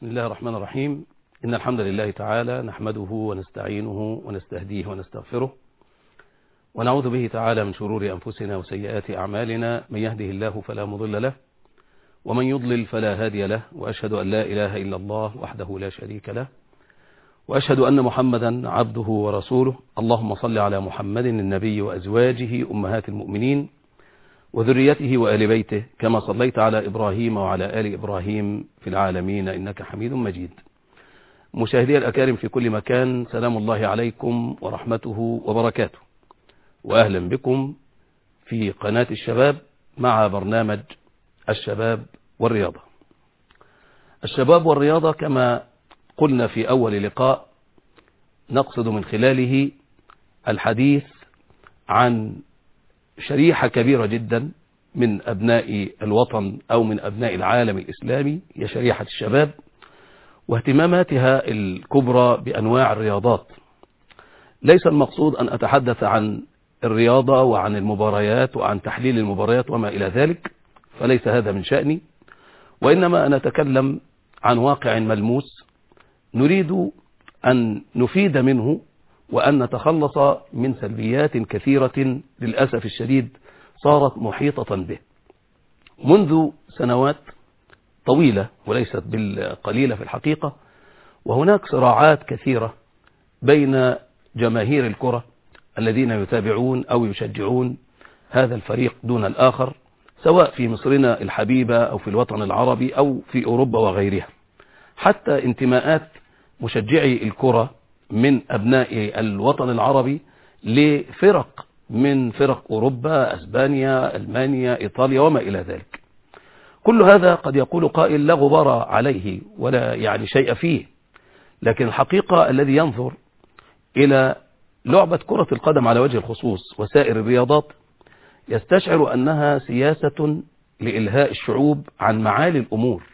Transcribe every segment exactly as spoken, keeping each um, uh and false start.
بسم الله الرحمن الرحيم. إن الحمد لله تعالى نحمده ونستعينه ونستهديه ونستغفره ونعوذ به تعالى من شرور أنفسنا وسيئات أعمالنا. من يهده الله فلا مضل له ومن يضلل فلا هادي له، وأشهد أن لا إله إلا الله وحده لا شريك له، وأشهد أن محمدا عبده ورسوله. اللهم صل على محمد النبي وأزواجه أمهات المؤمنين وذريته وآل بيته كما صليت على إبراهيم وعلى آل إبراهيم في العالمين إنك حميد مجيد. مشاهدي الأكارم في كل مكان، سلام الله عليكم ورحمته وبركاته، وأهلا بكم في قناة الشباب مع برنامج الشباب والرياضة. الشباب والرياضة كما قلنا في أول لقاء نقصد من خلاله الحديث عن شريحة كبيرة جدا من أبناء الوطن أو من أبناء العالم الإسلامي، هي شريحة الشباب واهتماماتها الكبرى بأنواع الرياضات. ليس المقصود أن أتحدث عن الرياضة وعن المباريات وعن تحليل المباريات وما إلى ذلك، فليس هذا من شأني، وإنما أنا أتكلم عن واقع ملموس نريد أن نفيد منه وأن نتخلص من سلبيات كثيرة للأسف الشديد صارت محيطة به منذ سنوات طويلة وليست بالقليلة في الحقيقة. وهناك صراعات كثيرة بين جماهير الكرة الذين يتابعون أو يشجعون هذا الفريق دون الآخر، سواء في مصرنا الحبيبة أو في الوطن العربي أو في أوروبا وغيرها. حتى انتماءات مشجعي الكرة من أبناء الوطن العربي لفرق من فرق أوروبا، أسبانيا، ألمانيا، إيطاليا وما إلى ذلك. كل هذا قد يقول قائل لا غبار عليه ولا يعني شيء فيه، لكن الحقيقة الذي ينظر إلى لعبة كرة القدم على وجه الخصوص وسائر الرياضات يستشعر أنها سياسة لإلهاء الشعوب عن معالي الأمور.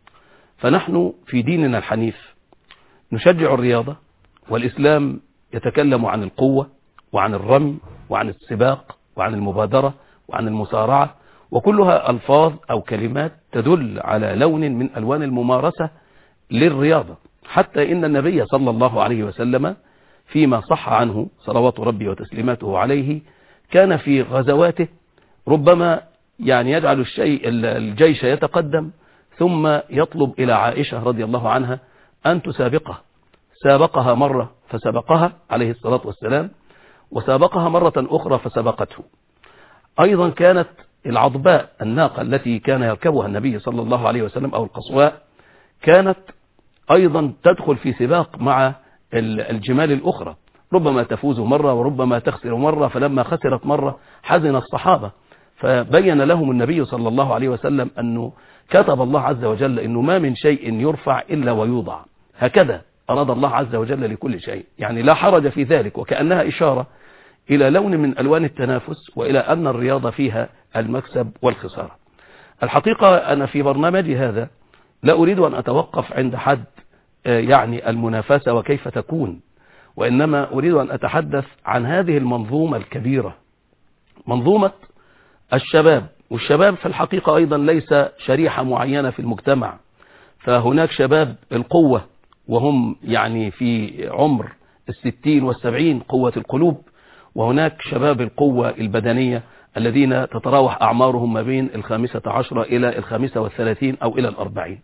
فنحن في ديننا الحنيف نشجع الرياضة، والإسلام يتكلم عن القوة وعن الرمي وعن السباق وعن المبادرة وعن المسارعة، وكلها ألفاظ أو كلمات تدل على لون من ألوان الممارسة للرياضة. حتى إن النبي صلى الله عليه وسلم فيما صح عنه صلوات ربي وتسليماته عليه كان في غزواته ربما يعني يجعل الشيء الجيش يتقدم ثم يطلب إلى عائشة رضي الله عنها أن تسابقه. سابقها مرة فسبقها عليه الصلاة والسلام، وسابقها مرة أخرى فسبقته. أيضا كانت العضباء الناقة التي كان يركبها النبي صلى الله عليه وسلم أو القصواء كانت أيضا تدخل في سباق مع الجمال الأخرى، ربما تفوز مرة وربما تخسر مرة. فلما خسرت مرة حزن الصحابة، فبين لهم النبي صلى الله عليه وسلم أنه كتب الله عز وجل أنه ما من شيء يرفع إلا ويوضع، هكذا أراد الله عز وجل لكل شيء، يعني لا حرج في ذلك، وكأنها إشارة إلى لون من ألوان التنافس وإلى أن الرياضة فيها المكسب والخسارة. الحقيقة أنا في برنامجي هذا لا أريد أن أتوقف عند حد يعني المنافسة وكيف تكون، وإنما أريد أن أتحدث عن هذه المنظومة الكبيرة، منظومة الشباب. والشباب في الحقيقة أيضا ليس شريحة معينة في المجتمع، فهناك شباب القوة وهم يعني في عمر الستين والسبعين قوة القلوب، وهناك شباب القوة البدنية الذين تتراوح أعمارهم ما بين الخامسة عشرة إلى الخامسة والثلاثين أو إلى الأربعين.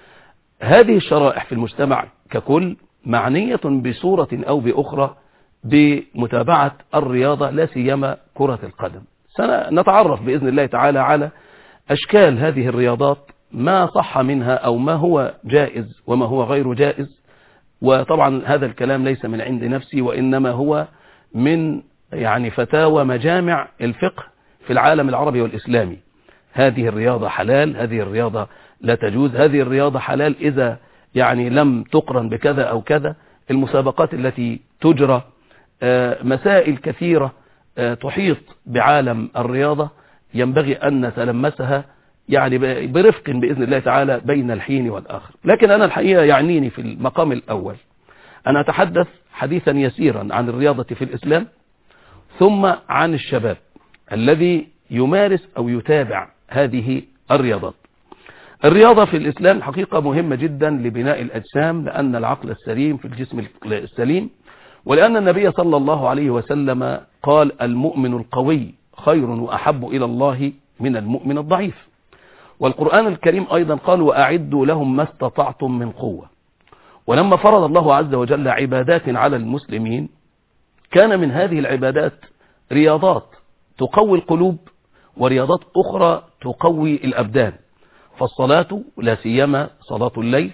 هذه الشرائح في المجتمع ككل معنية بصورة أو بأخرى بمتابعة الرياضة، لا سيما كرة القدم. سنتعرف بإذن الله تعالى على أشكال هذه الرياضات، ما صح منها أو ما هو جائز وما هو غير جائز. وطبعا هذا الكلام ليس من عند نفسي، وإنما هو من يعني فتاوى مجامع الفقه في العالم العربي والإسلامي. هذه الرياضة حلال، هذه الرياضة لا تجوز، هذه الرياضة حلال إذا يعني لم تقرن بكذا أو كذا. المسابقات التي تجرى، مسائل كثيرة تحيط بعالم الرياضة ينبغي أن نتلمسها يعني برفق بإذن الله تعالى بين الحين والآخر. لكن أنا الحقيقة يعنيني في المقام الأول أن أتحدث حديثا يسيرا عن الرياضة في الإسلام، ثم عن الشباب الذي يمارس أو يتابع هذه الرياضات. الرياضة في الإسلام حقيقة مهمة جدا لبناء الأجسام، لأن العقل السليم في الجسم السليم، ولأن النبي صلى الله عليه وسلم قال المؤمن القوي خير وأحب إلى الله من المؤمن الضعيف. والقرآن الكريم أيضا قال وأعدوا لهم ما استطعتم من قوة. ولما فرض الله عز وجل عبادات على المسلمين كان من هذه العبادات رياضات تقوي القلوب ورياضات أخرى تقوي الأبدان. فالصلاة لا سيما صلاة الليل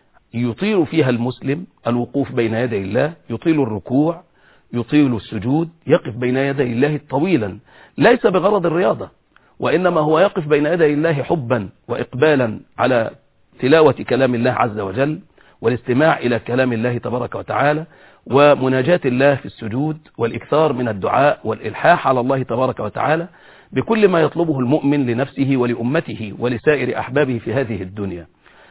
يطيل فيها المسلم الوقوف بين يدي الله، يطيل الركوع، يطيل السجود، يقف بين يدي الله طويلا، ليس بغرض الرياضة، وإنما هو يقف بين يدي الله حبا وإقبالا على تلاوة كلام الله عز وجل والاستماع إلى كلام الله تبارك وتعالى ومناجاة الله في السجود والإكثار من الدعاء والإلحاح على الله تبارك وتعالى بكل ما يطلبه المؤمن لنفسه ولأمته ولسائر أحبابه في هذه الدنيا.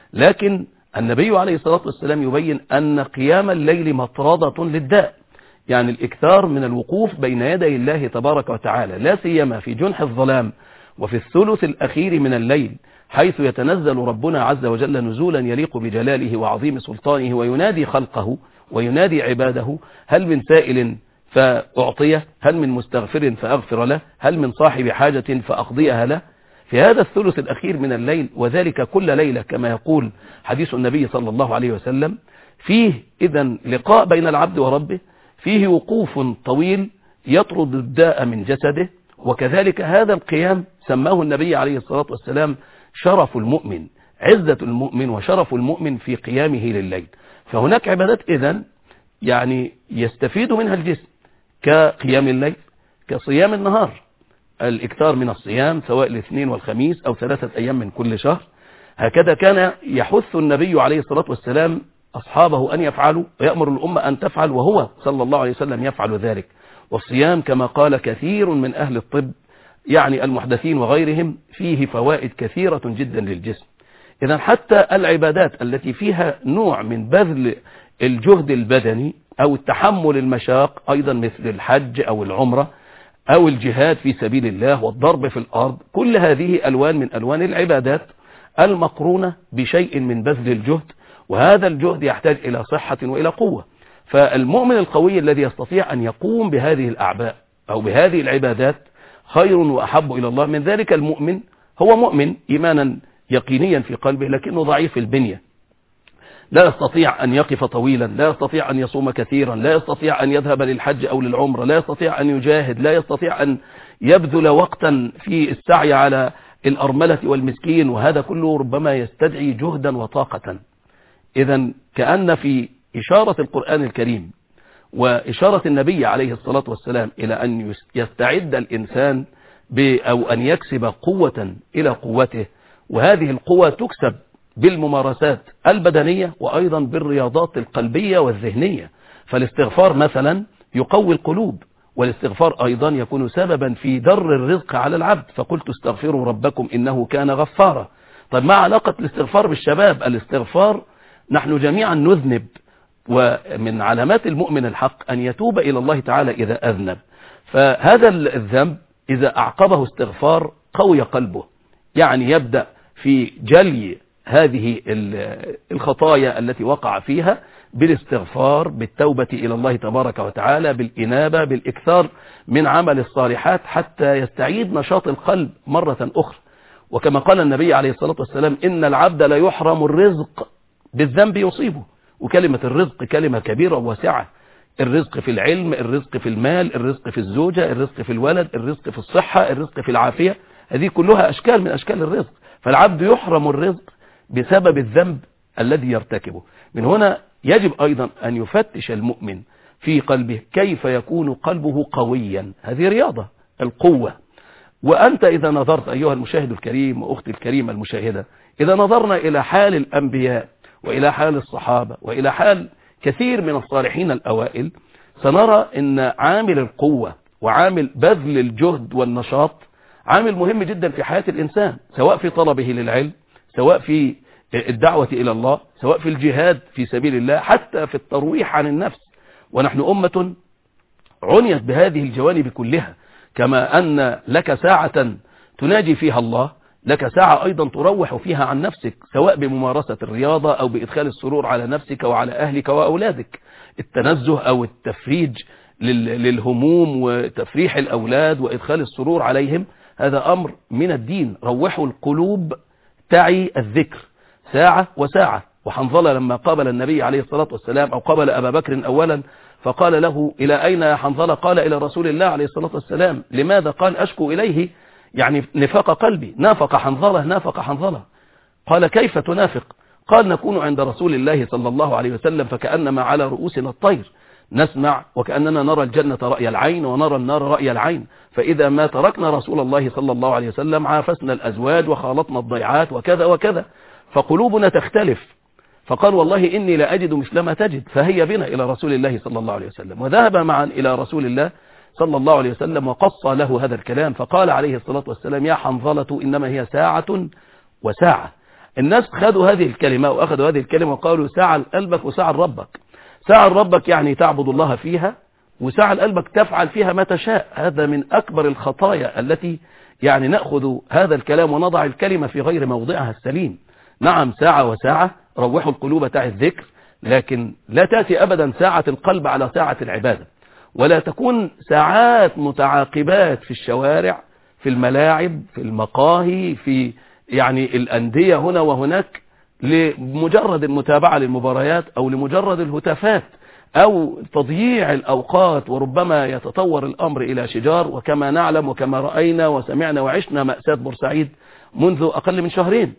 لكن النبي عليه الصلاة والسلام يبين أن قيام الليل مطردة للداء، يعني الإكثار من الوقوف بين يدي الله تبارك وتعالى لا سيما في جنح الظلام وفي الثلث الأخير من الليل، حيث يتنزل ربنا عز وجل نزولا يليق بجلاله وعظيم سلطانه وينادي خلقه وينادي عباده هل من سائل فأعطيه، هل من مستغفر فأغفر له، هل من صاحب حاجة فأقضيها له. في هذا الثلث الأخير من الليل، وذلك كل ليلة كما يقول حديث النبي صلى الله عليه وسلم، فيه إذن لقاء بين العبد وربه، فيه وقوف طويل يطرد الداء من جسده. وكذلك هذا القيام سماه النبي عليه الصلاة والسلام شرف المؤمن، عزة المؤمن وشرف المؤمن في قيامه لليل. فهناك عبادات إذن يعني يستفيد منها الجسم كقيام الليل، كصيام النهار، الإكثار من الصيام سواء الاثنين والخميس أو ثلاثة أيام من كل شهر. هكذا كان يحث النبي عليه الصلاة والسلام أصحابه أن يفعلوا ويأمر الأمة أن تفعل، وهو صلى الله عليه وسلم يفعل ذلك. والصيام كما قال كثير من أهل الطب يعني المحدثين وغيرهم فيه فوائد كثيرة جدا للجسم. إذا حتى العبادات التي فيها نوع من بذل الجهد البدني أو التحمل المشاق أيضا مثل الحج أو العمرة أو الجهاد في سبيل الله والضرب في الأرض، كل هذه ألوان من ألوان العبادات المقرونة بشيء من بذل الجهد، وهذا الجهد يحتاج إلى صحة وإلى قوة. فالمؤمن القوي الذي يستطيع أن يقوم بهذه الأعباء أو بهذه العبادات خير وأحب إلى الله من ذلك المؤمن هو مؤمن إيمانا يقينيا في قلبه لكنه ضعيف البنية، لا يستطيع أن يقف طويلا، لا يستطيع أن يصوم كثيرا، لا يستطيع أن يذهب للحج أو للعمرة، لا يستطيع أن يجاهد، لا يستطيع أن يبذل وقتا في السعي على الأرملة والمسكين، وهذا كله ربما يستدعي جهدا وطاقة. إذا كأن في إشارة القرآن الكريم وإشارة النبي عليه الصلاة والسلام إلى أن يستعد الإنسان أو أن يكسب قوة إلى قوته، وهذه القوة تكسب بالممارسات البدنية وأيضا بالرياضات القلبية والذهنية. فالاستغفار مثلا يقوي القلوب، والاستغفار أيضا يكون سببا في در الرزق على العبد، فقلت استغفروا ربكم إنه كان غفارا. طيب ما علاقة الاستغفار بالشباب؟ الاستغفار نحن جميعا نذنب، ومن علامات المؤمن الحق أن يتوب إلى الله تعالى إذا أذنب، فهذا الذنب إذا أعقبه استغفار قوي قلبه، يعني يبدأ في جلي هذه الخطايا التي وقع فيها بالاستغفار، بالتوبة إلى الله تبارك وتعالى، بالإنابة، بالإكثار من عمل الصالحات حتى يستعيد نشاط القلب مرة أخرى. وكما قال النبي عليه الصلاة والسلام إن العبد لا يحرم الرزق بالذنب يصيبه. وكلمة الرزق كلمة كبيرة وواسعة، الرزق في العلم، الرزق في المال، الرزق في الزوجة، الرزق في الولد، الرزق في الصحة، الرزق في العافية، هذه كلها أشكال من أشكال الرزق. فالعبد يحرم الرزق بسبب الذنب الذي يرتكبه. من هنا يجب أيضا أن يفتش المؤمن في قلبه كيف يكون قلبه قويا، هذه رياضة القوة. وأنت إذا نظرت أيها المشاهد الكريم وأختي الكريمة المشاهدة، إذا نظرنا إلى حال الأنبياء وإلى حال الصحابة وإلى حال كثير من الصالحين الأوائل، سنرى أن عامل القوة وعامل بذل الجهد والنشاط عامل مهم جدا في حياة الإنسان، سواء في طلبه للعلم، سواء في الدعوة إلى الله، سواء في الجهاد في سبيل الله، حتى في الترويح عن النفس. ونحن أمة عنيت بهذه الجوانب كلها، كما أن لك ساعة تناجي فيها الله، لك ساعة أيضا تروح فيها عن نفسك، سواء بممارسة الرياضة أو بإدخال السرور على نفسك وعلى أهلك وأولادك، التنزه أو التفريج للهموم وتفريح الأولاد وإدخال السرور عليهم، هذا أمر من الدين. روحوا القلوب تعي الذكر ساعة وساعة. وحنظلة لما قابل النبي عليه الصلاة والسلام أو قابل أبا بكر أولا فقال له: إلى أين يا حنظلة؟ قال: إلى رسول الله عليه الصلاة والسلام. لماذا؟ قال: أشكو إليه يعني نفاق قلبي. نافق حنظلة نافق حنظلة. قال: كيف تنافق؟ قال: نكون عند رسول الله صلى الله عليه وسلم فكأنما على رؤوسنا الطير، نسمع وكأننا نرى الجنة رأي العين ونرى النار رأي العين، فإذا ما تركنا رسول الله صلى الله عليه وسلم عافسنا الأزواج وخالطنا الضيعات وكذا وكذا، فقلوبنا تختلف. فقال: والله إني لا أجد مثل ما تجد، فهيا بنا إلى رسول الله صلى الله عليه وسلم. وذهب معا إلى رسول الله صلى الله عليه وسلم وقص له هذا الكلام، فقال عليه الصلاة والسلام: يا حنظلة إنما هي ساعة وساعة. الناس خدوا هذه الكلمة وأخذوا هذه الكلمة وقالوا: ساعة لقلبك وساعة لربك. ساعة لربك يعني تعبد الله فيها، وساعة لقلبك تفعل فيها ما تشاء. هذا من أكبر الخطايا التي يعني نأخذ هذا الكلام ونضع الكلمة في غير موضعها السليم. نعم ساعة وساعة، روحوا القلوب تعي الذكر، لكن لا تأتي أبدا ساعة القلب على ساعة العبادة، ولا تكون ساعات متعاقبات في الشوارع، في الملاعب، في المقاهي، في يعني الأندية هنا وهناك، لمجرد المتابعة للمباريات أو لمجرد الهتافات أو تضييع الأوقات، وربما يتطور الأمر إلى شجار، وكما نعلم وكما رأينا وسمعنا وعشنا مأساة بورسعيد منذ أقل من شهرين.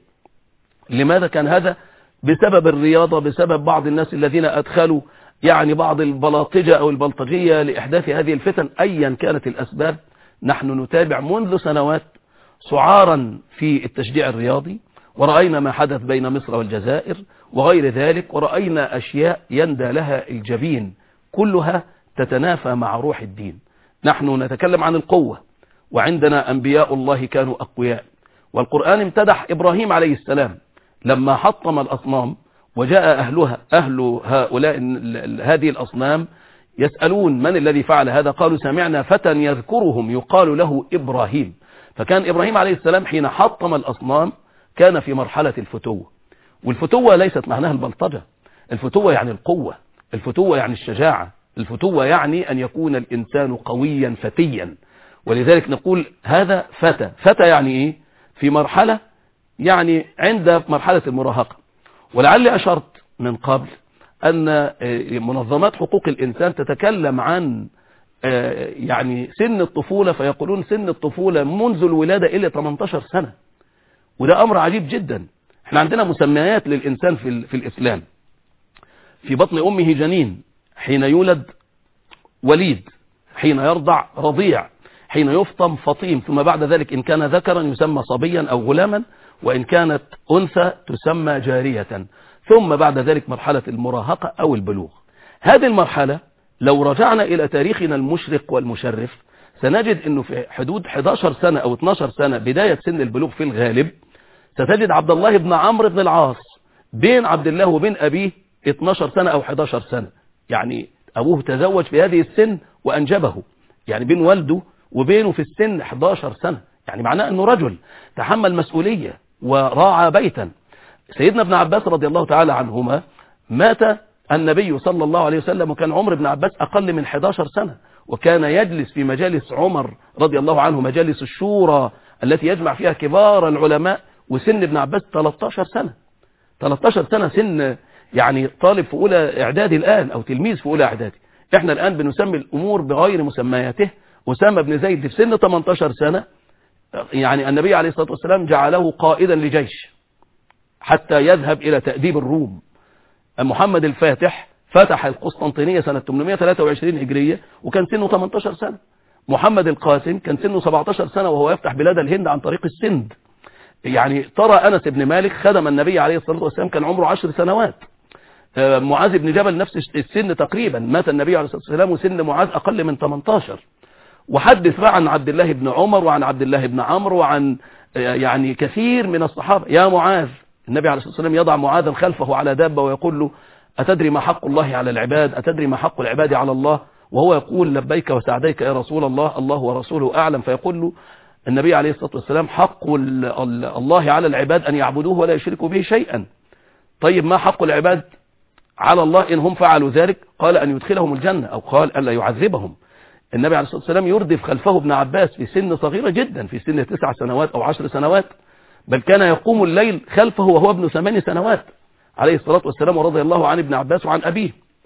لماذا كان هذا؟ بسبب الرياضة، بسبب بعض الناس الذين أدخلوا يعني بعض البلاطجة أو البلطجية لإحداث هذه الفتن. أيا كانت الأسباب، نحن نتابع منذ سنوات سعارا في التشجيع الرياضي، ورأينا ما حدث بين مصر والجزائر وغير ذلك، ورأينا أشياء يندى لها الجبين، كلها تتنافى مع روح الدين. نحن نتكلم عن القوة، وعندنا أنبياء الله كانوا أقوياء، والقرآن امتدح إبراهيم عليه السلام لما حطم الأصنام، وجاء أهلها أهل هؤلاء هذه الأصنام يسألون: من الذي فعل هذا؟ قالوا: سمعنا فتى يذكرهم يقال له إبراهيم. فكان إبراهيم عليه السلام حين حطم الأصنام كان في مرحلة الفتوة. والفتوة ليست معناها البلطجة، الفتوة يعني القوة، الفتوة يعني الشجاعة، الفتوة يعني أن يكون الإنسان قويا فتيا. ولذلك نقول هذا فتى. فتى يعني إيه؟ في مرحلة يعني عند مرحلة المراهقة. ولعلي أشرت من قبل أن منظمات حقوق الإنسان تتكلم عن يعني سن الطفولة، فيقولون سن الطفولة منذ الولادة إلى ثمانية عشر سنة، وده أمر عجيب جدا. احنا عندنا مسميات للإنسان في, في الإسلام: في بطن أمه جنين، حين يولد وليد، حين يرضع رضيع، حين يفطم فطيم، ثم بعد ذلك إن كان ذكرا يسمى صبيا أو غلاما، وإن كانت أنثى تسمى جارية، ثم بعد ذلك مرحلة المراهقة أو البلوغ. هذه المرحلة لو رجعنا إلى تاريخنا المشرق والمشرف سنجد أنه في حدود إحدى عشرة سنة أو اثنتي عشرة سنة بداية سن البلوغ في الغالب، ستجد عبد الله بن عمرو بن العاص بين عبد الله وبين أبيه اثنتي عشرة سنة أو إحدى عشرة سنة، يعني أبوه تزوج في هذه السن وأنجبه، يعني بين والده وبينه في السن إحدى عشرة سنة، يعني معناه أنه رجل تحمل مسؤولية وراعى بيتا. سيدنا ابن عباس رضي الله تعالى عنهما مات النبي صلى الله عليه وسلم وكان عمر ابن عباس أقل من إحدى عشرة سنة، وكان يجلس في مجالس عمر رضي الله عنه، مجالس الشورى التي يجمع فيها كبار العلماء، وسن ابن عباس ثلاثة عشر سنة. ثلاثة عشر سنة سن يعني طالب في أولى إعدادي الآن أو تلميذ في أولى إعدادي. إحنا الآن بنسمي الأمور بغير مسمياته. أسامة بن زيد في سن ثمانية عشر سنة يعني النبي عليه الصلاة والسلام جعله قائدا لجيش حتى يذهب إلى تأديب الروم. محمد الفاتح فتح القسطنطينية سنة ثمانمائة وثلاثة وعشرين هجرية وكان سنه ثمانية عشر سنة. محمد القاسم كان سنه سبعة عشر سنة وهو يفتح بلاد الهند عن طريق السند. يعني ترى أنس بن مالك خدم النبي عليه الصلاة والسلام كان عمره عشر سنوات. معاذ بن جبل نفس السن تقريبا، مات النبي عليه الصلاة والسلام وسن معاذ أقل من ثمانية عشر. وحدث بقى عن عبد الله بن عمر وعن عبد الله بن عمرو وعن يعني كثير من الصحابة. يا معاذ، النبي عليه الصلاة والسلام يضع معاذا خلفه على دابة ويقول له: أتدري ما حق الله على العباد؟ أتدري ما حق العباد على الله؟ وهو يقول: لبيك وسعديك يا رسول الله، الله ورسوله أعلم. فيقول له: النبي عليه الصلاة والسلام حق الله على العباد أن يعبدوه ولا يشركوا به شيئا. طيب ما حق العباد على الله إن هم فعلوا ذلك؟ قال أن يدخلهم الجنة، أو قال ألا يعذبهم. النبي عليه الصلاة والسلام يردف خلفه ابن عباس في سن صغيرة جدا، في سن تسع سنوات أو عشر سنوات، بل كان يقوم الليل خلفه وهو ابن ثمان سنوات عليه الصلاة والسلام، ورضي الله عن ابن عباس وعن أبيه.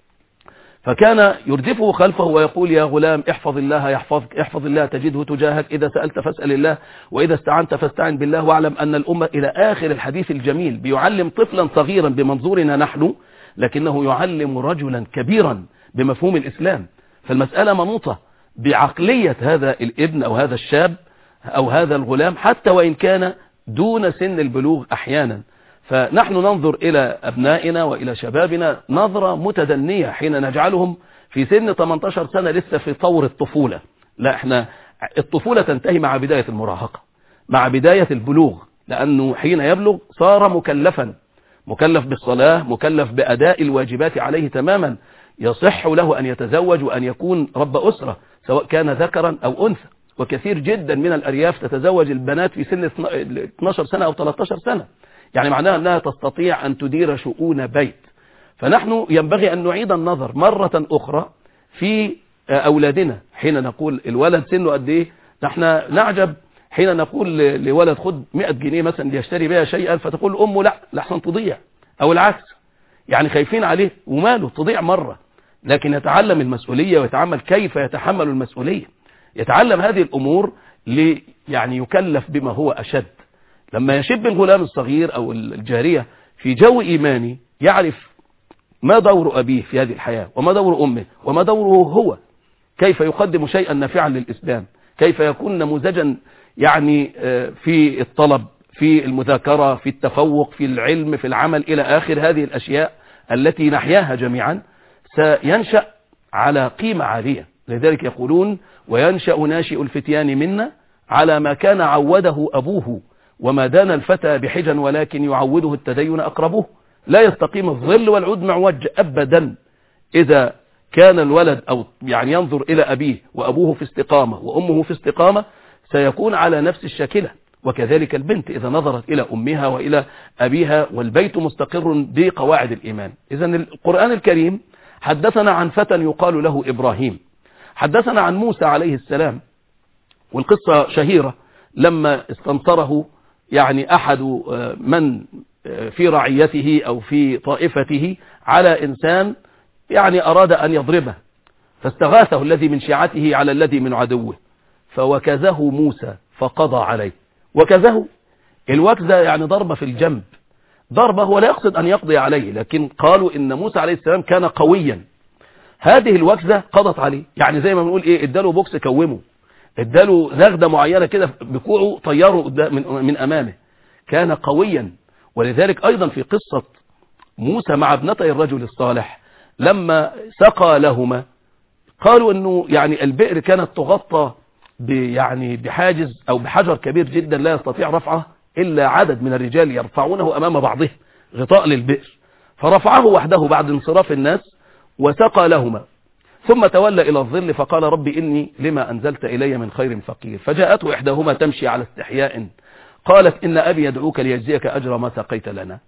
فكان يردفه خلفه ويقول يا غلام احفظ الله يحفظك، احفظ الله تجده تجاهك، إذا سألت فاسأل الله، وإذا استعنت فاستعن بالله، واعلم أن الأمة، إلى آخر الحديث الجميل. بيعلم طفلا صغيرا بمنظورنا نحن، لكنه يعلم رجلا كبيرا بمفهوم الإسلام. فالمسألة منوطة بعقلية هذا الابن أو هذا الشاب أو هذا الغلام، حتى وإن كان دون سن البلوغ أحيانا. فنحن ننظر إلى أبنائنا وإلى شبابنا نظرة متدنية حين نجعلهم في سن ثمانية عشر سنة لسه في طور الطفولة. لا، احنا الطفولة تنتهي مع بداية المراهقة، مع بداية البلوغ، لأنه حين يبلغ صار مكلفا، مكلف بالصلاة، مكلف بأداء الواجبات عليه تماما. يصح له أن يتزوج وأن يكون رب أسرة، سواء كان ذكرا أو أنثى. وكثير جدا من الأرياف تتزوج البنات في سن اثناشر سنة أو ثلاثة عشر سنة، يعني معناها أنها تستطيع أن تدير شؤون بيت. فنحن ينبغي أن نعيد النظر مرة أخرى في أولادنا. حين نقول الولد سنه قد إيه، نحن نعجب حين نقول لولد خد مئة جنيه مثلا ليشتري بها شيئا، فتقول أمه لا لحسن تضيع، أو العكس، يعني خايفين عليه وماله تضيع مرة. لكن يتعلم المسؤولية ويتعلم كيف يتحمل المسؤولية، يتعلم هذه الأمور لي يعني يكلف بما هو أشد. لما يشب الغلام الصغير أو الجارية في جو إيماني، يعرف ما دور أبيه في هذه الحياة، وما دور أمه، وما دوره هو، كيف يقدم شيئا نافعا للإسلام، كيف يكون نموذجا يعني في الطلب، في المذاكرة، في التفوق، في العلم، في العمل، إلى آخر هذه الأشياء التي نحياها جميعا. سينشأ على قيمة عالية. لذلك يقولون وينشأ ناشئ الفتيان منا على ما كان عوده أبوه، وما دان الفتى بحجا ولكن يعوده التدين أقربه. لا يستقيم الظل والعود معوج أبدا إذا كان الولد أو يعني ينظر إلى أبيه وأبوه في استقامة وأمه في استقامة، سيكون على نفس الشاكلة. وكذلك البنت إذا نظرت إلى أمها وإلى أبيها والبيت مستقر بقواعد الإيمان. إذن القرآن الكريم حدثنا عن فتى يقال له إبراهيم، حدثنا عن موسى عليه السلام، والقصة شهيرة لما استنصره يعني أحد من في رعيته أو في طائفته على إنسان يعني أراد أن يضربه، فاستغاثه الذي من شيعته على الذي من عدوه، فوكزه موسى فقضى عليه. وكزه، الوكزة يعني ضربة في الجنب، ضربة هو لا يقصد أن يقضي عليه، لكن قالوا إن موسى عليه السلام كان قويا، هذه الوكزة قضت عليه. يعني زي ما بنقول إيه، اداله بوكس كومه، اداله زغدة معينة كده بكوعه طيره من, من أمامه، كان قويا. ولذلك أيضا في قصة موسى مع ابنتي الرجل الصالح لما سقى لهما، قالوا أنه يعني البئر كانت تغطى يعني بحاجز أو بحجر كبير جدا لا يستطيع رفعه إلا عدد من الرجال يرفعونه أمام بعضهم، غطاء للبئر، فرفعه وحده بعد انصراف الناس وسقى لهما، ثم تولى إلى الظل فقال ربي إني لما أنزلت إلي من خير فقير. فجاءته إحداهما تمشي على استحياء قالت إن أبي يدعوك ليجزيك أجر ما سقيت لنا.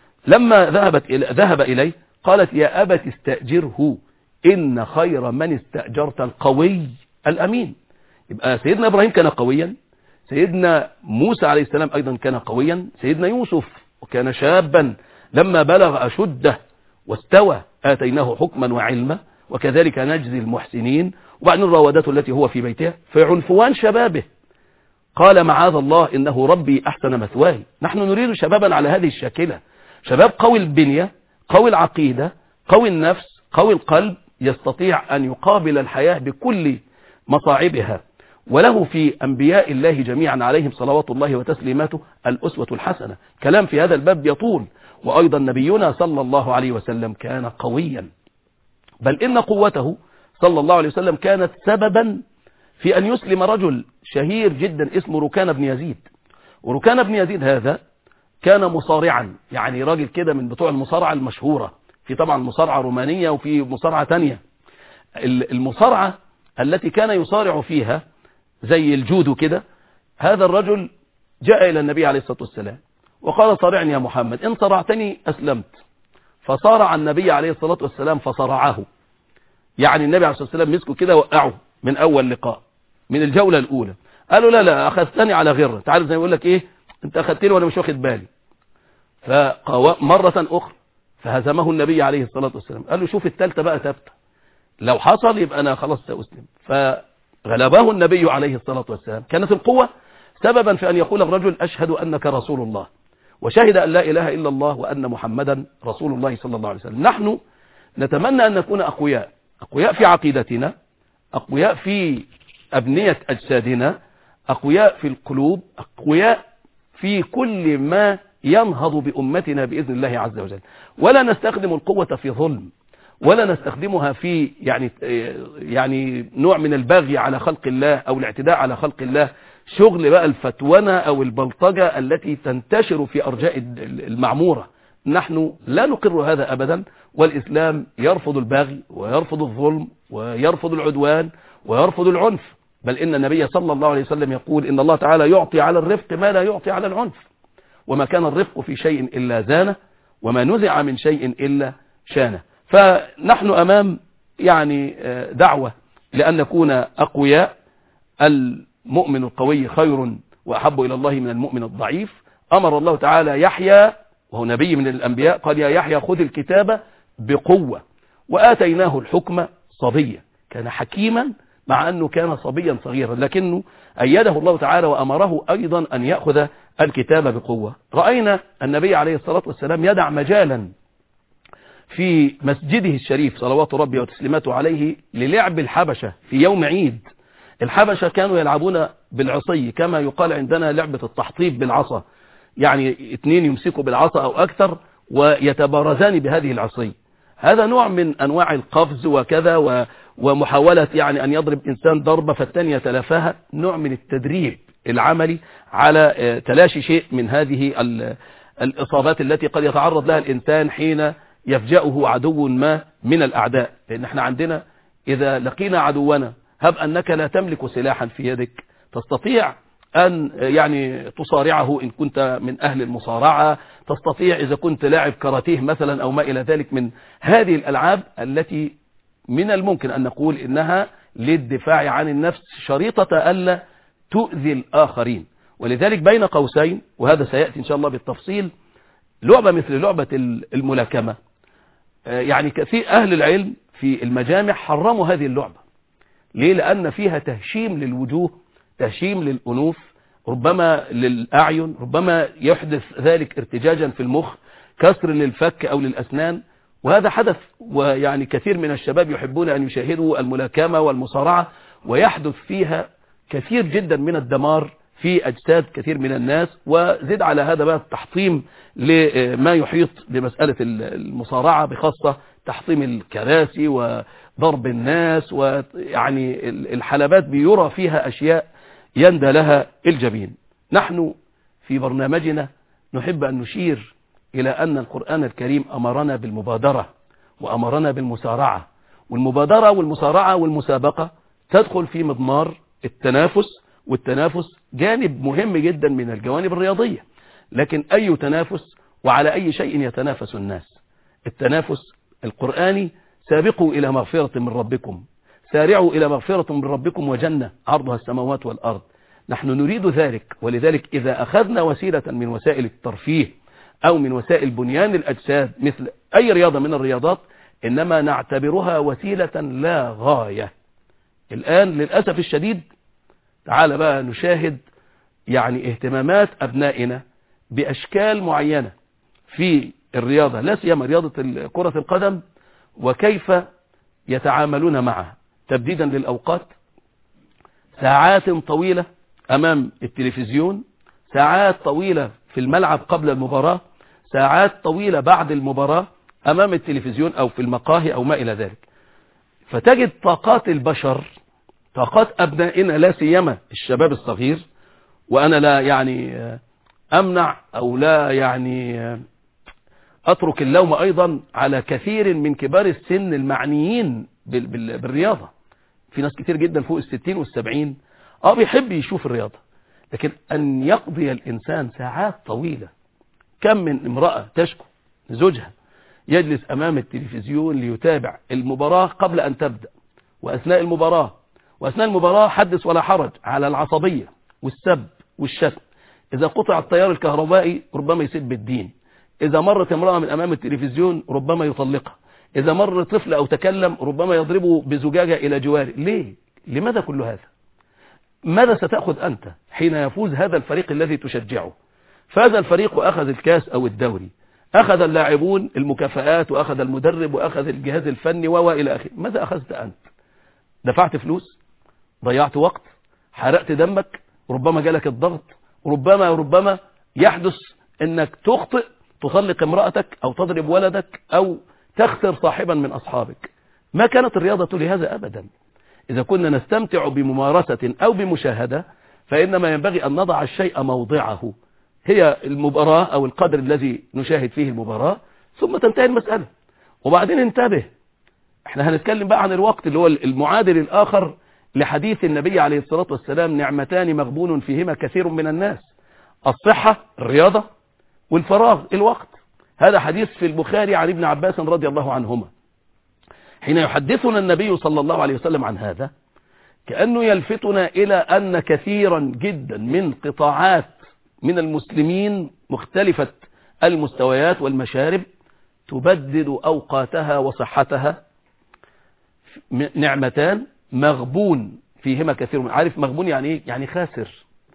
لما ذهبت إلي ذهب إليه قالت يا أبت استأجره إن خير من استأجرت القوي الأمين. يبقى سيدنا إبراهيم كان قويا، سيدنا موسى عليه السلام أيضا كان قويا، سيدنا يوسف وكان شابا لما بلغ أشده واستوى آتيناه حكما وعلما، وكذلك نجزي المحسنين. وبعدين راودته التي هو في بيتها في عنفوان شبابه قال معاذ الله إنه ربي أحسن مثواي. نحن نريد شبابا على هذه الشاكلة، شباب قوي البنية، قوي العقيدة، قوي النفس، قوي القلب، يستطيع أن يقابل الحياة بكل مصاعبها. وله في أنبياء الله جميعا عليهم صلوات الله وتسليماته الأسوة الحسنة. كلام في هذا الباب يطول. وأيضا نبينا صلى الله عليه وسلم كان قويا، بل إن قوته صلى الله عليه وسلم كانت سببا في أن يسلم رجل شهير جدا اسمه ركان بن يزيد. وركان بن يزيد هذا كان مصارعا، يعني راجل كده من بتوع المصارعة المشهورة، في طبعا مصارعة رومانية وفي مصارعة تانية. المصارعة التي كان يصارع فيها زي الجودو كده، هذا الرجل جاء إلى النبي عليه الصلاة والسلام وقال صارعني يا محمد، إن صرعتني أسلمت. فصارع النبي عليه الصلاة والسلام فصرعه، يعني النبي عليه الصلاة والسلام مسكه كده وقعه من أول لقاء من الجولة الأولى. قالوا لا لا أخذتني على غرة، تعالوا زي ما يقول لك إيه، أنت أخذتني وأنا مش واخد بالي. فمرة أخرى فهزمه النبي عليه الصلاة والسلام. قال له شوف الثالثة بقى ثابتة، لو حصل يبقى أنا خلاص سأسلم. فغلبه النبي عليه الصلاة والسلام. كانت القوة سببا في أن يقول الرجل أشهد أنك رسول الله، وشهد أن لا إله إلا الله وأن محمدا رسول الله صلى الله عليه وسلم. نحن نتمنى أن نكون أقوياء، أقوياء في عقيدتنا، أقوياء في أبنية أجسادنا، أقوياء في القلوب، أقوياء في كل ما ينهض بأمتنا بإذن الله عز وجل. ولا نستخدم القوة في ظلم، ولا نستخدمها في يعني يعني نوع من البغي على خلق الله أو الاعتداء على خلق الله، شغل بقى الفتونة أو البلطجة التي تنتشر في أرجاء المعمورة. نحن لا نقر هذا أبدا، والإسلام يرفض البغي ويرفض الظلم ويرفض العدوان ويرفض العنف، بل إن النبي صلى الله عليه وسلم يقول إن الله تعالى يعطي على الرفق ما لا يعطي على العنف، وما كان الرفق في شيء إلا زانه، وما نزع من شيء إلا شانه. فنحن أمام يعني دعوة لأن نكون أقوياء. المؤمن القوي خير وأحب إلى الله من المؤمن الضعيف. أمر الله تعالى يحيى وهو نبي من الأنبياء، قال يا يحيى خذ الكتاب بقوة، وآتيناه الحكم صبيا. كان حكيما مع أنه كان صبيا صغيرا، لكنه أيده الله تعالى وأمره أيضا أن يأخذ الكتاب بقوة. رأينا النبي عليه الصلاة والسلام يدع مجالا في مسجده الشريف صلوات ربي وتسليماته عليه للعب الحبشة في يوم عيد. الحبشة كانوا يلعبون بالعصي، كما يقال عندنا لعبة التحطيب بالعصا، يعني اثنين يمسكوا بالعصا أو أكثر ويتبارزان بهذه العصي. هذا نوع من أنواع القفز وكذا، ومحاولة يعني أن يضرب إنسان ضربة فالثاني يتلافاها، نوع من التدريب العملي على تلاشي شيء من هذه الإصابات التي قد يتعرض لها الإنسان حين يفجأه عدو ما من الأعداء. لأن احنا عندنا إذا لقينا عدونا، هب أنك لا تملك سلاحا في يدك تستطيع أن يعني تصارعه إن كنت من أهل المصارعة، تستطيع إذا كنت لاعب كاراتيه مثلا أو ما إلى ذلك من هذه الألعاب التي من الممكن أن نقول إنها للدفاع عن النفس، شريطة ألا تؤذي الآخرين. ولذلك بين قوسين، وهذا سيأتي إن شاء الله بالتفصيل، لعبة مثل لعبة الملاكمة، يعني كثير أهل العلم في المجامع حرموا هذه اللعبة. ليه؟ لأن فيها تهشيم للوجوه، تهشيم للأنوف، ربما للأعين، ربما يحدث ذلك ارتجاجا في المخ، كسر للفك أو للأسنان. وهذا حدث، ويعني كثير من الشباب يحبون أن يشاهدوا الملاكمة والمصارعة، ويحدث فيها كثير جدا من الدمار في أجساد كثير من الناس. وزد على هذا بقى التحطيم لما يحيط بمسألة المصارعة، بخاصة تحطيم الكراسي وضرب الناس، ويعني الحلبات بيرى فيها أشياء يندى لها الجبين. نحن في برنامجنا نحب أن نشير إلى أن القرآن الكريم أمرنا بالمبادرة وأمرنا بالمسارعة، والمبادرة والمسارعة والمسابقة تدخل في مضمار التنافس، والتنافس جانب مهم جدا من الجوانب الرياضية. لكن أي تنافس وعلى أي شيء يتنافس الناس؟ التنافس القرآني: سابقوا إلى مغفرة من ربكم، سارعوا إلى مغفرة من ربكم وجنة عرضها السماوات والأرض. نحن نريد ذلك. ولذلك إذا أخذنا وسيلة من وسائل الترفيه أو من وسائل بنيان الأجساد مثل أي رياضة من الرياضات، إنما نعتبرها وسيلة لا غاية. الآن للأسف الشديد تعال بقى نشاهد يعني اهتمامات أبنائنا بأشكال معينة في الرياضة، لا سيما رياضة كرة القدم، وكيف يتعاملون معها، تبديدا للأوقات، ساعات طويلة أمام التلفزيون، ساعات طويلة في الملعب قبل المباراة، ساعات طويلة بعد المباراة أمام التلفزيون أو في المقاهي أو ما إلى ذلك. فتجد طاقات البشر، طاقات أبنائنا لا سيما الشباب الصغير، وأنا لا يعني أمنع أو لا يعني أترك اللوم أيضا على كثير من كبار السن المعنيين بالرياضة. في ناس كتير جدا فوق الستين والسبعين اه بيحب يشوف الرياضة، لكن أن يقضي الإنسان ساعات طويلة. كم من امرأة تشكو زوجها يجلس أمام التلفزيون ليتابع المباراة قبل أن تبدأ وأثناء المباراة، وأثناء المباراة حدث ولا حرج على العصبية والسب والشتم. إذا قطع التيار الكهربائي ربما يسب الدين، إذا مرت امرأة من أمام التلفزيون ربما يطلقها، إذا مر طفل أو تكلم ربما يضربه بزجاجة إلى جواره. ليه؟ لماذا كل هذا؟ ماذا ستأخذ أنت حين يفوز هذا الفريق الذي تشجعه؟ فهذا الفريق أخذ الكاس أو الدوري، أخذ اللاعبون المكافآت، وأخذ المدرب، وأخذ الجهاز الفني وإلى آخره. ماذا أخذت أنت؟ دفعت فلوس، ضيعت وقت، حرقت دمك، ربما جالك الضغط، ربما ربما يحدث أنك تخطئ، تطلق امرأتك أو تضرب ولدك أو تخسر صاحبا من أصحابك. ما كانت الرياضة لهذا أبدا. إذا كنا نستمتع بممارسة أو بمشاهدة فإنما ينبغي أن نضع الشيء موضعه، هي المباراة أو القدر الذي نشاهد فيه المباراة، ثم تنتهي المسألة. وبعدين انتبه، احنا هنتكلم بقى عن الوقت اللي هو المعادل الآخر لحديث النبي عليه الصلاة والسلام: نعمتان مغبون فيهما كثير من الناس، الصحة الرياضة، والفراغ الوقت. هذا حديث في البخاري عن ابن عباس رضي الله عنهما. حين يحدثنا النبي صلى الله عليه وسلم عن هذا كأنه يلفتنا إلى أن كثيرا جدا من قطاعات من المسلمين مختلفة المستويات والمشارب تبدد أوقاتها وصحتها. نعمتان مغبون فيهما كثير من، عارف مغبون يعني ايه؟ يعني خاسر،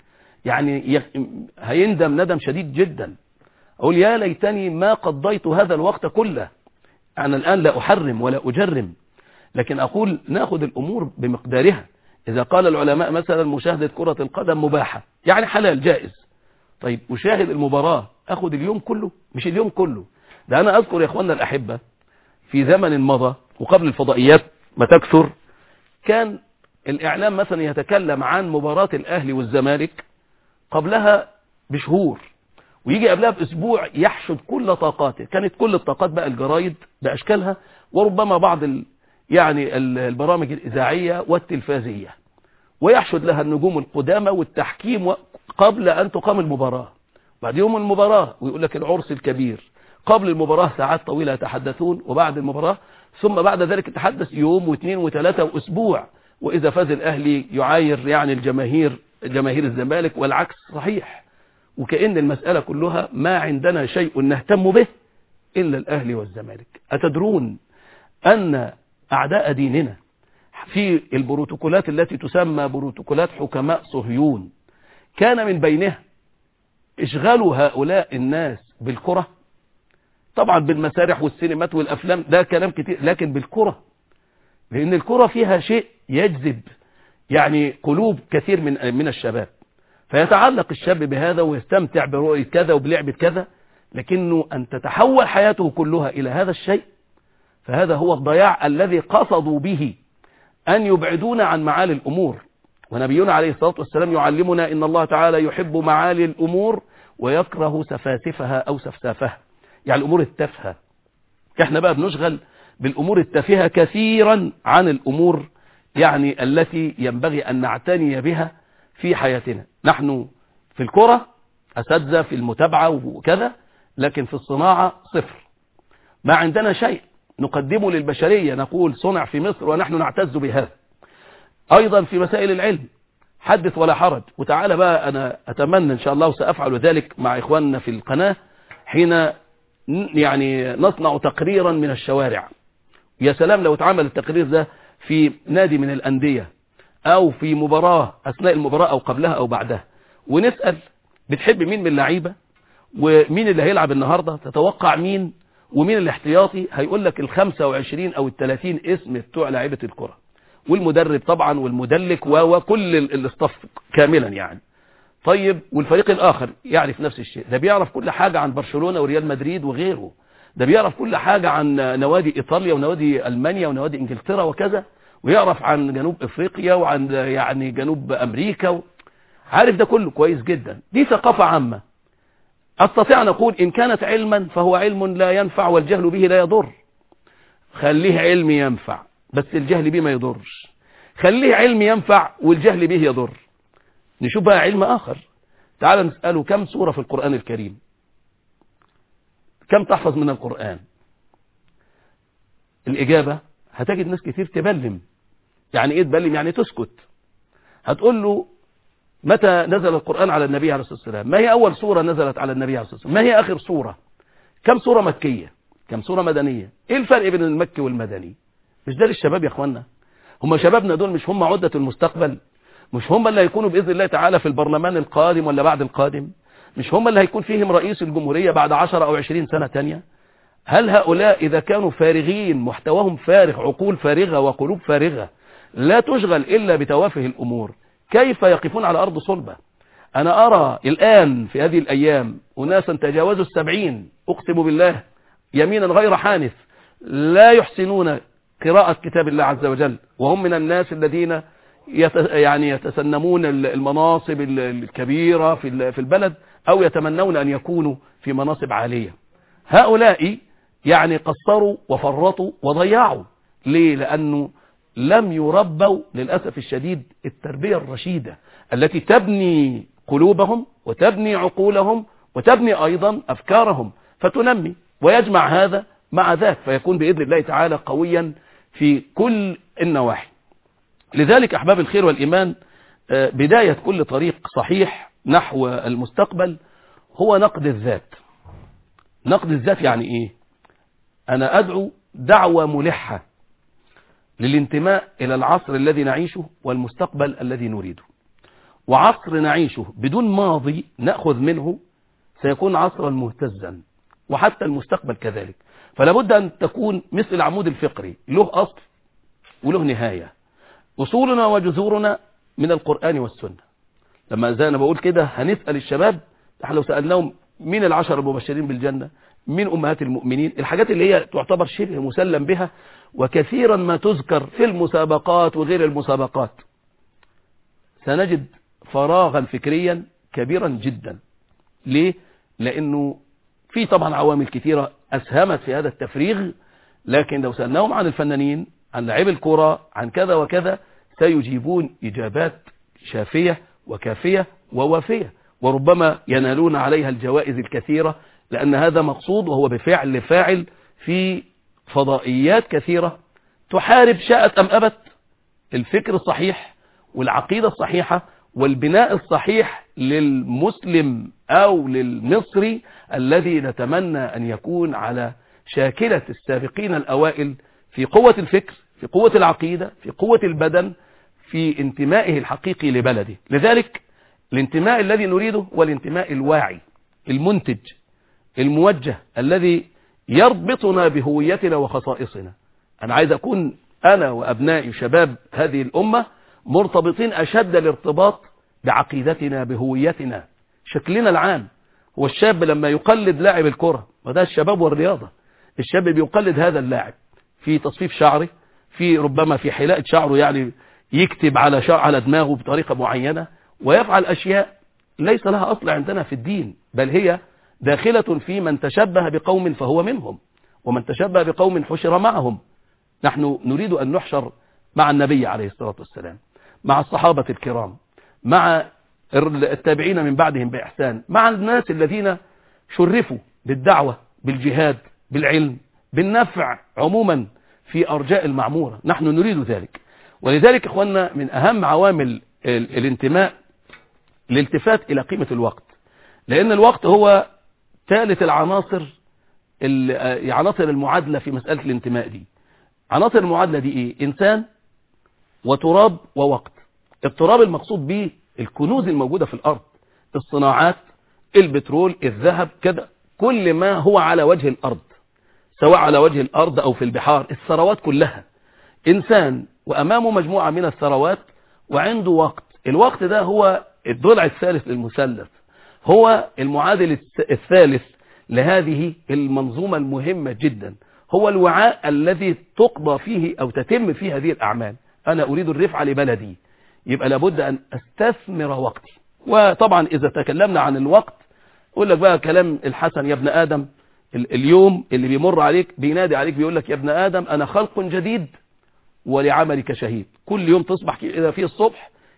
يعني هيندم ندم شديد جدا. أقول يا ليتني ما قضيت هذا الوقت كله. أنا الآن لا أحرم ولا أجرم، لكن أقول نأخذ الأمور بمقدارها. إذا قال العلماء مثلا مشاهدة كرة القدم مباحة، يعني حلال جائز، طيب أشاهد المباراة أخذ اليوم كله؟ مش اليوم كله. ده أنا أذكر يا أخواننا الأحبة في زمن مضى وقبل الفضائيات ما تكثر، كان الإعلام مثلا يتكلم عن مباراة الأهلي والزمالك قبلها بشهور، ويجي قبلها بأسبوع يحشد كل طاقاته. كانت كل الطاقات بقى الجرايد بأشكالها، وربما بعض ال يعني البرامج الإذاعية والتلفازية، ويحشد لها النجوم القدامى والتحكيم قبل أن تقام المباراة. بعد يوم المباراة ويقول لك العرس الكبير. قبل المباراة ساعات طويلة يتحدثون، وبعد المباراة، ثم بعد ذلك يتحدث يوم واثنين وثلاثة وأسبوع. وإذا فاز الأهلي يعاير يعني الجماهير جماهير الزمالك، والعكس صحيح. وكأن المسألة كلها ما عندنا شيء نهتم به إلا الأهلي والزمالك. أتدرون أن أعداء ديننا في البروتوكولات التي تسمى بروتوكولات حكماء صهيون كان من بينها إشغال هؤلاء الناس بالكرة؟ طبعا بالمسارح والسينمات والأفلام ده كلام كتير، لكن بالكرة، لأن الكرة فيها شيء يجذب يعني قلوب كثير من من الشباب، فيتعلق الشاب بهذا ويستمتع برؤية كذا وبلعبة كذا. لكنه أن تتحول حياته كلها إلى هذا الشيء، فهذا هو الضياع الذي قصدوا به أن يبعدونا عن معالي الأمور. ونبينا عليه الصلاة والسلام يعلمنا إن الله تعالى يحب معالي الأمور ويكره سفاسفها أو سفسافها، يعني الأمور التافهة. احنا بقى بنشغل بالأمور التافهة كثيرا عن الأمور يعني التي ينبغي أن نعتني بها في حياتنا. نحن في الكرة أساتذة في المتابعة وكذا، لكن في الصناعة صفر. ما عندنا شيء نقدمه للبشرية، نقول صنع في مصر ونحن نعتز بهذا. أيضا في مسائل العلم حدث ولا حرج. وتعالى بقى أنا أتمنى إن شاء الله وسأفعل ذلك مع إخواننا في القناة حين يعني نصنع تقريرا من الشوارع. يا سلام لو اتعمل التقرير ده في نادي من الأندية أو في مباراة أثناء المباراة أو قبلها أو بعدها، ونسأل بتحب مين من اللعيبة ومين اللي هيلعب النهاردة، تتوقع مين ومين الاحتياطي، هيقول لك الخمسة وعشرين أو الثلاثين اسم بتوع لعيبة الكرة، والمدرب طبعا والمدلك وكل الاستاف كاملا يعني. طيب والفريق الآخر يعرف نفس الشيء، ده بيعرف كل حاجة عن برشلونة وريال مدريد وغيره، ده بيعرف كل حاجة عن نوادي إيطاليا ونوادي ألمانيا ونوادي إنجلترا وكذا، ويعرف عن جنوب إفريقيا وعن يعني جنوب أمريكا و... عارف ده كله كويس جدا. دي ثقافة عامة. أستطيع أن أقول إن كانت علما فهو علم لا ينفع والجهل به لا يضر. خليه علم ينفع بس الجهل به ما يضرش، خليه علم ينفع والجهل به يضر. نشوف بقى علم آخر. تعال نسأله كم سورة في القرآن الكريم، كم تحفظ من القرآن؟ الإجابة هتجد ناس كتير تبلم. يعني إيه تبلم؟ يعني تسكت. هتقول له متى نزل القرآن على النبي عليه الصلاة والسلام؟ ما هي أول سورة نزلت على النبي عليه الصلاة والسلام؟ ما هي آخر سورة؟ كم سورة مكية؟ كم سورة مدنية؟ إيه الفرق بين المكي والمدني؟ مش ده للشباب يا أخوانا؟ هم شبابنا دول مش هم عدة المستقبل؟ مش هم اللي هيكونوا بإذن الله تعالى في البرلمان القادم ولا بعد القادم؟ مش هم اللي هيكون فيهم رئيس الجمهورية بعد عشر أو عشرين سنة تانية؟ هل هؤلاء إذا كانوا فارغين، محتواهم فارغ، عقول فارغة وقلوب فارغة لا تشغل إلا بتوافه الأمور، كيف يقفون على أرض صلبة؟ أنا أرى الآن في هذه الأيام أناسا تجاوزوا السبعين، أقسم بالله يمينا غير حانث، لا يحسنون قراءة كتاب الله عز وجل، وهم من الناس الذين يت يعني يتسنمون المناصب الكبيرة في البلد أو يتمنون أن يكونوا في مناصب عالية. هؤلاء يعني قصروا وفرطوا وضيعوا. ليه؟ لأنه لم يربوا للأسف الشديد التربية الرشيدة التي تبني قلوبهم وتبني عقولهم وتبني أيضا أفكارهم، فتنمي ويجمع هذا مع ذاك، فيكون بإذن الله تعالى قويا في كل النواحي. لذلك أحباب الخير والإيمان، بداية كل طريق صحيح نحو المستقبل هو نقد الذات. نقد الذات يعني إيه؟ أنا أدعو دعوة ملحة للانتماء إلى العصر الذي نعيشه والمستقبل الذي نريده. وعصر نعيشه بدون ماضي نأخذ منه سيكون عصرا مهتزا، وحتى المستقبل كذلك. فلا بد أن تكون مثل العمود الفقري، له أصل وله نهاية. أصولنا وجذورنا من القرآن والسنة. لما زي أنا بقول كده هنسأل الشباب، احنا لو سألناهم مين العشر المبشرين بالجنة، مين أمهات المؤمنين، الحاجات اللي هي تعتبر شبه مسلم بها وكثيرا ما تذكر في المسابقات وغير المسابقات، سنجد فراغا فكريا كبيرا جدا. ليه؟ لأنه في طبعا عوامل كثيرة أسهمت في هذا التفريغ، لكن لو سألناهم عن الفنانين، عن لاعبي الكرة، عن كذا وكذا، سيجيبون إجابات شافية وكافية ووافية، وربما ينالون عليها الجوائز الكثيرة، لأن هذا مقصود وهو بفعل فاعل في فضائيات كثيرة تحارب شاءت أم أبت الفكر الصحيح والعقيدة الصحيحة والبناء الصحيح للمسلم أو للمصري الذي نتمنى أن يكون على شاكلة السابقين الأوائل في قوة الفكر، في قوة العقيدة، في قوة البدن، في انتمائه الحقيقي لبلده. لذلك الانتماء الذي نريده هو الانتماء الواعي المنتج الموجه الذي يربطنا بهويتنا وخصائصنا. أنا عايز أكون أنا وأبنائي شباب هذه الأمة مرتبطين أشد الارتباط بعقيدتنا بهويتنا. شكلنا العام هو الشاب لما يقلد لاعب الكرة، وده الشباب والرياضة، الشاب بيقلد هذا اللاعب في تصفيف شعره، في ربما في حلاقة شعره، يعني يكتب على شعر على دماغه بطريقة معينة، ويفعل أشياء ليس لها أصل عندنا في الدين، بل هي داخلة في من تشبه بقوم فهو منهم، ومن تشبه بقوم حشر معهم. نحن نريد أن نحشر مع النبي عليه الصلاة والسلام، مع الصحابة الكرام، مع التابعين من بعدهم بإحسان، مع الناس الذين شرفوا بالدعوة، بالجهاد، بالعلم، بالنفع عموما في أرجاء المعمورة. نحن نريد ذلك. ولذلك إخواننا من أهم عوامل الانتماء الالتفات إلى قيمة الوقت، لأن الوقت هو ثالث العناصر عناصر المعادلة في مسألة الانتماء دي. عناصر المعادلة دي إيه؟ إنسان وتراب ووقت. التراب المقصود به الكنوز الموجودة في الأرض، الصناعات، البترول، الذهب، كده كل ما هو على وجه الأرض، سواء على وجه الأرض أو في البحار، الثروات كلها. إنسان وأمامه مجموعة من الثروات وعنده وقت. الوقت ده هو الضلع الثالث للمثلث، هو المعادل الثالث لهذه المنظومة المهمة جدا، هو الوعاء الذي تقضى فيه أو تتم فيه هذه الأعمال. أنا أريد الرفعة لبلدي، يبقى لابد أن أستثمر وقتي. وطبعا إذا تكلمنا عن الوقت أقول لك بقى كلام الحسن، يا ابن آدم، اليوم اللي بيمر عليك بينادي عليك بيقول لك يا ابن آدم أنا خلق جديد ولعملك شهيد. كل يوم تصبح إذا فيه الصبح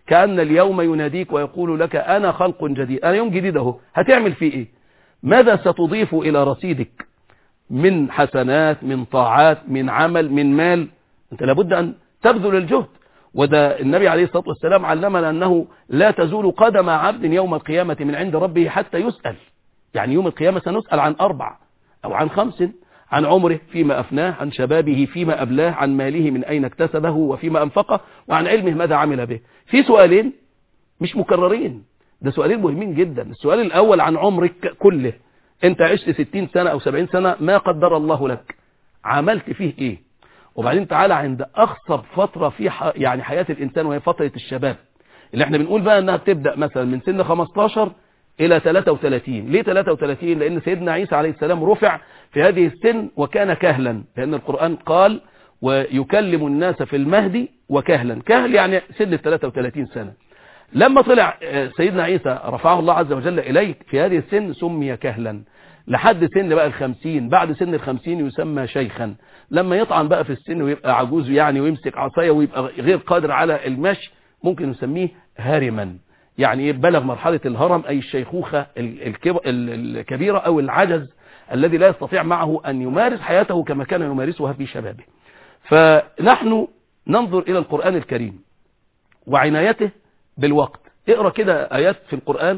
كأن اليوم يناديك ويقول لك أنا خلق جديد، أنا يوم جديد اهو، هتعمل فيه إيه؟ ماذا ستضيف إلى رصيدك من حسنات، من طاعات، من عمل، من مال؟ أنت لابد أن تبذل الجهد. وده النبي عليه الصلاة والسلام علمنا أنه لا تزول قدم عبد يوم القيامة من عند ربه حتى يسأل. يعني يوم القيامة سنسأل عن أربع أو عن خمس: عن عمره فيما أفناه، عن شبابه فيما أبلاه، عن ماله من أين اكتسبه وفيما أنفقه، وعن علمه ماذا عمل به. في سؤالين مش مكررين، ده سؤالين مهمين جدا. السؤال الأول عن عمرك كله، أنت عشت ستين سنة أو سبعين سنة ما قدر الله لك، عملت فيه إيه؟ وبعدين تعالى عند أخصب فترة في ح... يعني حياة الإنسان، وهي فترة الشباب، اللي احنا بنقول بقى أنها بتبدأ مثلا من سن خمستاشر إلى ثلاثة وثلاثين. ليه ثلاثة وثلاثين؟ لأن سيدنا عيسى عليه السلام رفع في هذه السن وكان كهلا، لأن القرآن قال ويكلم الناس في المهدي وكهلا. كهل يعني سن ثلاثة وثلاثين سنة. لما طلع سيدنا عيسى رفعه الله عز وجل إليك في هذه السن سمي كهلا، لحد سن بقى الخمسين. بعد سن الخمسين يسمى شيخا. لما يطعن بقى في السن ويبقى عجوز يعني ويمسك عصاية ويبقى غير قادر على المشي ممكن نسميه هارما، يعني بلغ مرحلة الهرم أي الشيخوخة الكبيرة أو العجز الذي لا يستطيع معه أن يمارس حياته كما كان يمارسها في شبابه. فنحن ننظر إلى القرآن الكريم وعنايته بالوقت. اقرأ كده آيات في القرآن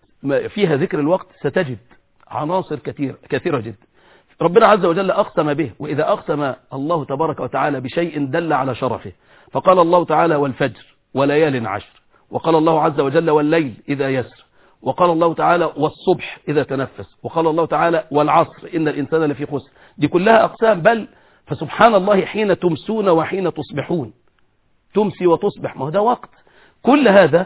فيها ذكر الوقت، ستجد عناصر كثير كثيرة جدا. ربنا عز وجل أقسم به، وإذا أقسم الله تبارك وتعالى بشيء دل على شرفه، فقال الله تعالى والفجر وليال عشر، وقال الله عز وجل والليل إذا يسر، وقال الله تعالى والصبح إذا تنفس، وقال الله تعالى والعصر إن الإنسان لفي خسر. دي كلها أقسام. بل فسبحان الله حين تمسون وحين تصبحون، تمسي وتصبح، ما هو ده وقت. كل هذا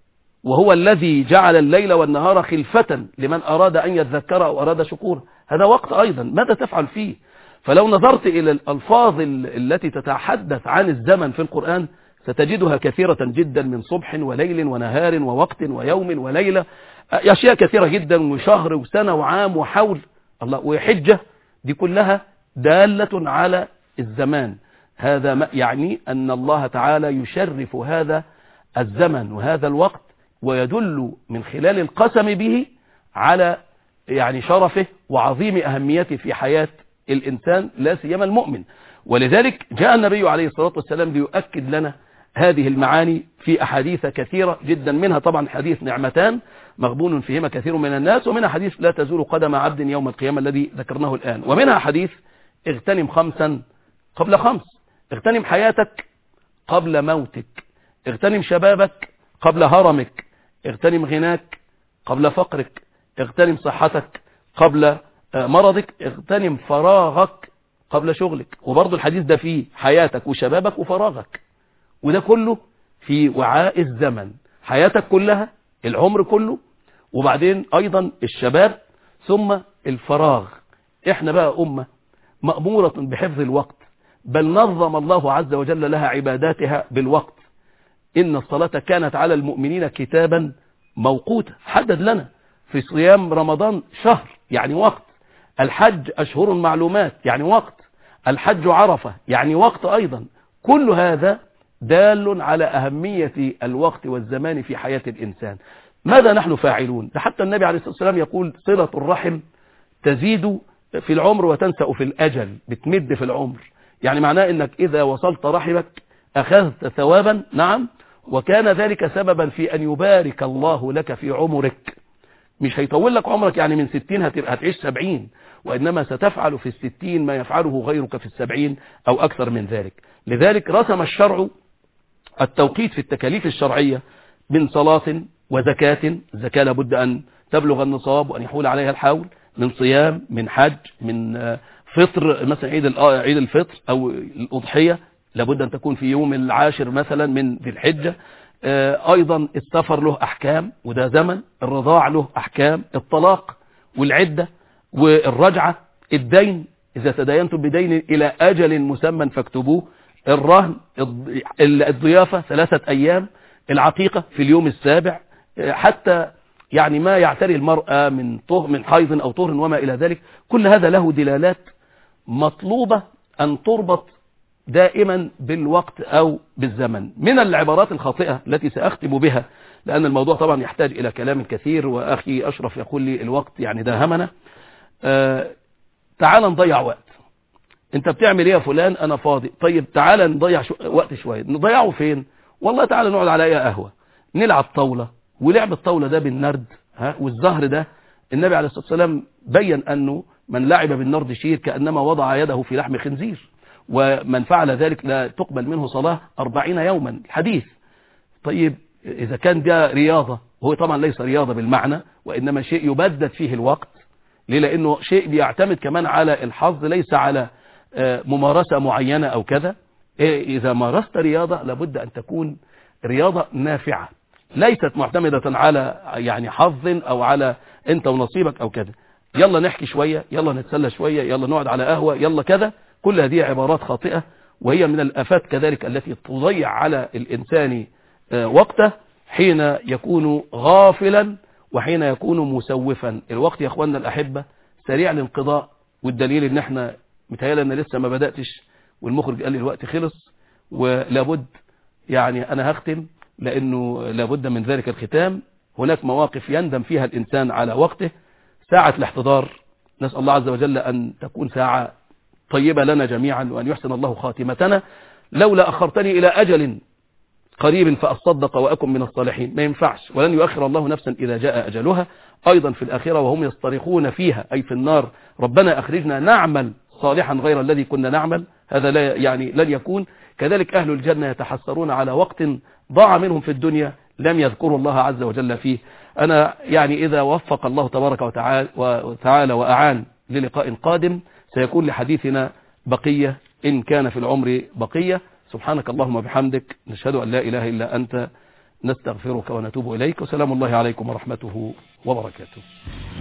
وهو الذي جعل الليل والنهار خلفة لمن أراد أن يذكر أو أراد شكور، هذا وقت أيضا. ماذا تفعل فيه؟ فلو نظرت إلى الألفاظ التي تتحدث عن الزمن في القرآن ستجدها كثيرة جدا، من صبح وليل ونهار ووقت ويوم وليلة، أشياء كثيرة جدا، وشهر وسنة وعام وحول الله وحجة. دي كلها دالة على الزمان. هذا يعني أن الله تعالى يشرف هذا الزمن وهذا الوقت، ويدل من خلال القسم به على يعني شرفه وعظيم أهميته في حياة الإنسان لا سيما المؤمن. ولذلك جاء النبي عليه الصلاة والسلام ليؤكد لنا هذه المعاني في أحاديث كثيرة جدا، منها طبعا حديث نعمتان مغبون فيهما كثير من الناس، ومنها حديث لا تزول قدم عبد يوم القيامة الذي ذكرناه الآن، ومنها حديث اغتنم خمسا قبل خمس. اغتنم حياتك قبل موتك، اغتنم شبابك قبل هرمك، اغتنم غناك قبل فقرك، اغتنم صحتك قبل مرضك، اغتنم فراغك قبل شغلك. وبرضو الحديث ده فيه حياتك وشبابك وفراغك، وده كله في وعاء الزمن، حياتك كلها، العمر كله، وبعدين أيضا الشباب، ثم الفراغ. احنا بقى أمة مأمورة بحفظ الوقت، بل نظم الله عز وجل لها عباداتها بالوقت. إن الصلاة كانت على المؤمنين كتابا موقوتا، حدد لنا في صيام رمضان شهر يعني وقت، الحج أشهر معلومات يعني وقت، الحج عرفة يعني وقت أيضا. كل هذا دال على أهمية الوقت والزمان في حياة الإنسان. ماذا نحن فاعلون؟ حتى النبي عليه الصلاة والسلام يقول صلة الرحم تزيد في العمر وتنسأ في الأجل، بتمد في العمر، يعني معناه أنك إذا وصلت رحمك أخذت ثوابا، نعم، وكان ذلك سببا في أن يبارك الله لك في عمرك. مش هيطول لك عمرك يعني من ستين هتعيش سبعين، وإنما ستفعل في الستين ما يفعله غيرك في السبعين أو أكثر من ذلك. لذلك رسم الشرع التوقيت في التكاليف الشرعية من صلاة وزكاة. الزكاة لابد أن تبلغ النصاب وأن يحول عليها الحول، من صيام، من حج، من فطر مثلا عيد عيد الفطر أو الأضحية لابد أن تكون في يوم العاشر مثلا من ذي الحجة. أيضا السفر له أحكام وده زمن، الرضاع له أحكام، الطلاق والعدة والرجعة، الدين إذا تداينتم بدين إلى أجل مسمى فاكتبوه، الرهن، الضيافة ثلاثة أيام، العقيقة في اليوم السابع، حتى يعني ما يعتري المرأة من طهر من حيض أو طهر وما إلى ذلك. كل هذا له دلالات مطلوبة أن تربط دائما بالوقت أو بالزمن. من العبارات الخاطئة التي سأختم بها، لأن الموضوع طبعا يحتاج إلى كلام كثير، وأخي أشرف يقول لي الوقت يعني داهمنا. آه تعال نضيع وقت. انت بتعمل ايه يا فلان؟ انا فاضي. طيب تعال نضيع شو... وقت شوية. نضيعه فين؟ والله تعال نقعد على اي قهوة نلعب طاولة. ولعب الطاولة ده بالنرد ها والزهر ده، النبي عليه الصلاة والسلام بين أنه من لعب بالنرد شير كأنما وضع يده في لحم خنزير، ومن فعل ذلك لا تقبل منه صلاة أربعين يوما الحديث. طيب إذا كان ده رياضة، هو طبعا ليس رياضة بالمعنى، وإنما شيء يبدد فيه الوقت. ليه؟ لأنه شيء بيعتمد كمان على الحظ، ليس على ممارسة معينة أو كذا. إذا مارست رياضة لابد أن تكون رياضة نافعة، ليست معتمدة على يعني حظ أو على أنت ونصيبك أو كذا. يلا نحكي شوية، يلا نتسلى شوية، يلا نقعد على قهوة، يلا كذا. كل هذه عبارات خاطئة، وهي من الآفات كذلك التي تضيع على الإنسان وقته حين يكون غافلا وحين يكون مسوفا. الوقت يا أخواننا الأحبة سريع الانقضاء، والدليل ان احنا متهيألي ان لسه ما بدأتش، والمخرج قال لي الوقت خلص، ولابد يعني انا هختم لانه لابد من ذلك الختام. هناك مواقف يندم فيها الانسان على وقته. ساعة الاحتضار نسأل الله عز وجل ان تكون ساعة طيبة لنا جميعا، وان يحسن الله خاتمتنا. لولا اخرتني الى اجل قريب فأصدق وأكن من الصالحين، ما ينفعش، ولن يؤخر الله نفسا إذا جاء أجلها. أيضا في الآخرة وهم يصطرخون فيها أي في النار ربنا أخرجنا نعمل صالحا غير الذي كنا نعمل، هذا لا يعني لن يكون. كذلك أهل الجنة يتحسرون على وقت ضاع منهم في الدنيا لم يذكروا الله عز وجل فيه. أنا يعني إذا وفق الله تبارك وتعالى, وتعالى وأعان للقاء قادم سيكون لحديثنا بقية إن كان في العمر بقية. سبحانك اللهم وبحمدك، نشهد أن لا إله إلا أنت، نستغفرك ونتوب إليك، وسلام الله عليكم ورحمته وبركاته.